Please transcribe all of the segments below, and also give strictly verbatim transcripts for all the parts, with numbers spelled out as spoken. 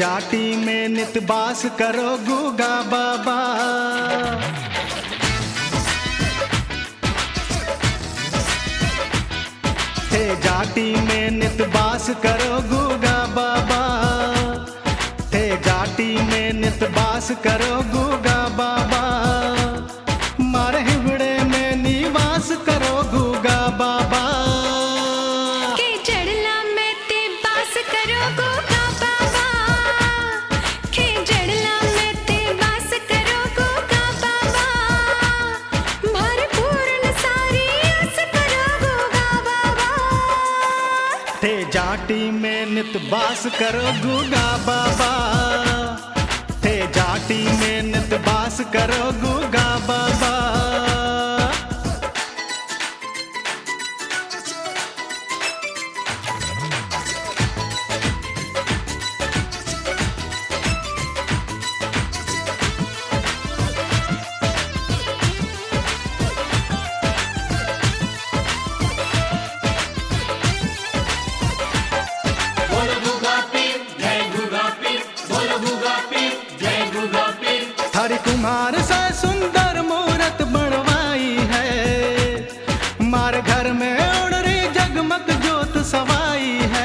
जाटी में नित बास करो गुगा बाबा। थे जाटी में नित बास करो गुगा बाबा। थे जाटी में नित बास करो गुगा बाबा। मारे हिवड़े में निवास करो गुगा बाबा। के जड़ला में ते बास करो गुगा बाबा। के जड़ला में ते बास करो गुगा बाबा। भरपूर्ण सारी आस करो गुगा बाबा। थे जाटी में नित बास करो गुगा बाबा। थे जाटी में नित बास करो गुगा बाबा। हरि कुम्हार से सुंदर मूरत बनवाई है। मार घर में उड़री जगमग जोत सवाई है।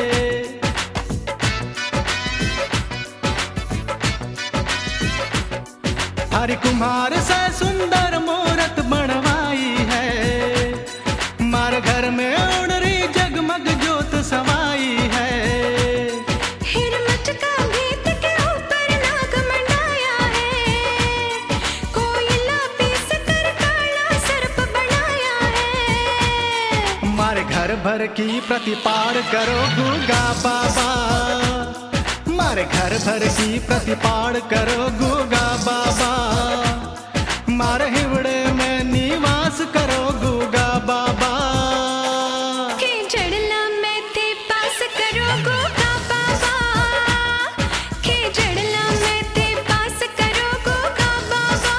हरि कुम्हार से सुंदर मूरत बनवाई है। मार घर में उड़री जगमग जोत सवाई है। हिरमच का भीत के ऊपर नाग मंडाया है। कोयला पीस कर काला सर्प बनाया है। मारे घर भर की प्रतिपाड़ करो गुगा बाबा। मारे घर भर की प्रतिपाड़ करो गुगा बाबा। मारे हिवड़े में निवास करो गुगा बाबा। के जड़ला में ते बास करो गुगा बाबा। के जड़ला में ते बास करो गुगा बाबा।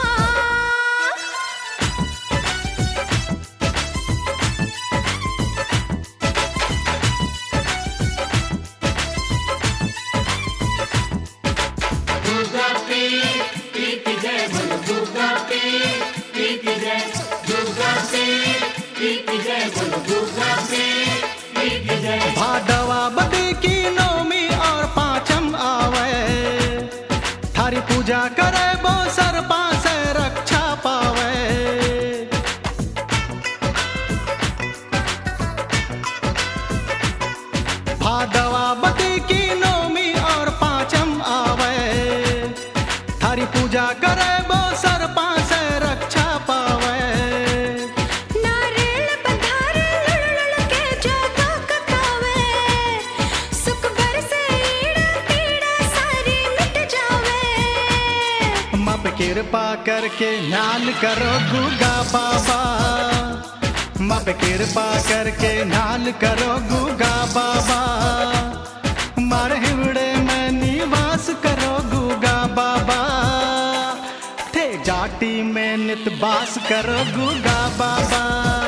भादवा बदी की नौमी और पांचम आवे। थारी पूजा करे बो सरपा से रक्षा पावे। भादवा बदी की नौमी और पांचम आवे। थारी पूजा करे बो सरपा से रक्षा पावे। नारियल पधारे लुड़ लुड़ के जो भोग खावे। सुख बरसे ईड़ा पीड़ा सारी मिट जावे। मप कृपा करके ध्यान करो गुगा बाबा। मप कृपा करके ध्यान करो गुगा बाबा। मारे हिवड़े में निवास करो गुगा बाबा। थे जाटी में नित बास करो गुगा बाबा।